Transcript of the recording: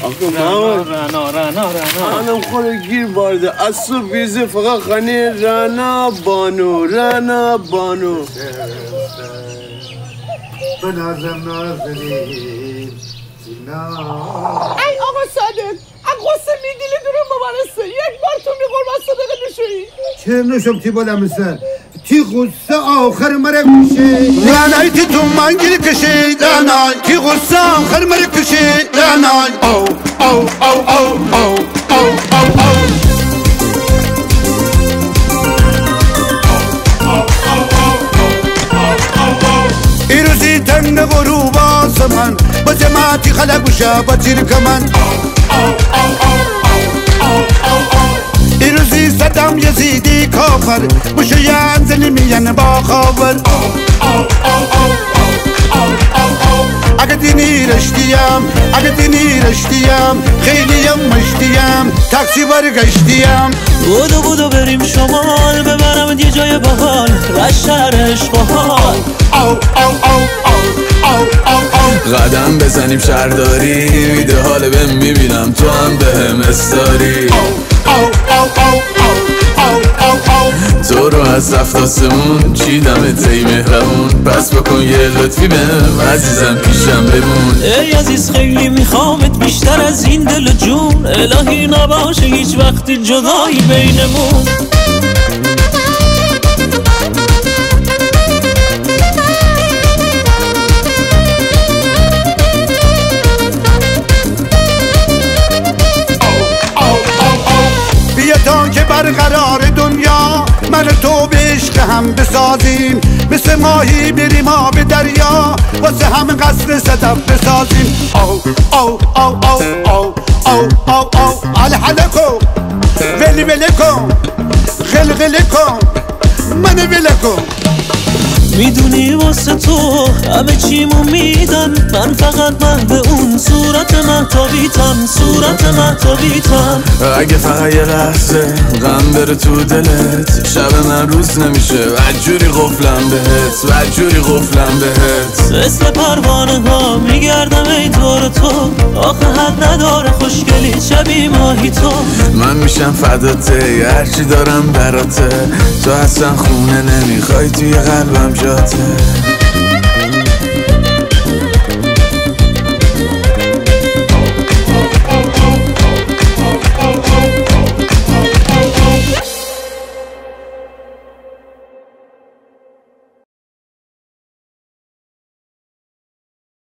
منم خوره گیر بارده از تو بیزه فقط خانی رنا بانو بنازم نازنین ای آقا صادق قصه میدیلی درون ببارسته یک بار تو میقربان صدقه نشویی چه نشم تی بلمسن تی غصه آخر مرک کشه لعنای تی تو من گیر کشه لعنای تی غصه آخر مرک کشه لعنای او او او او او او او او ایروزی تنگ غروب آسمان با جماعتی خلق و شب تیر کمن ایروزی صدام یزیدی کافر مشیان زنی میان با خاور اگه دینی رشتیم خیلیم مشتیم تاکسی برگشتیم بودو بریم شمال ببرم یه جای باحال رشترش باحال قدم بزنیم شهرداری ویده حال بهم میبینم تو هم بهم استاری تو رو از رفت آسمون چیدم تی مهربون پس بکن یه لطفی بهم عزیزم پیشم بمون ای عزیز خیلی میخوامت بیشتر از این دل و جون الهی نباشه هیچ وقتی جدایی بینمون که برقرار دنیا من تو به عشق هم بسازیم مثل ماهی بریم آب دریا واسه هم قصر صدف بسازیم او او او او او او او او الحله کن ولی کن غلغله کن من وله کن میدونی واسه تو همه چیمو میدن من فقط محو اون صورت مهتابیتم اگه فقط یه لحظه غم بره تو دلت شب من روز نمیشه وجوری قفلم بهت مثل پروانه ها میگردم ای دور تو آخه حد نداره خوشگلی شبی ماهی تو من میشم فداته هرچی دارم براته تو اصلا خونه نمیخوای توی قلبم جاته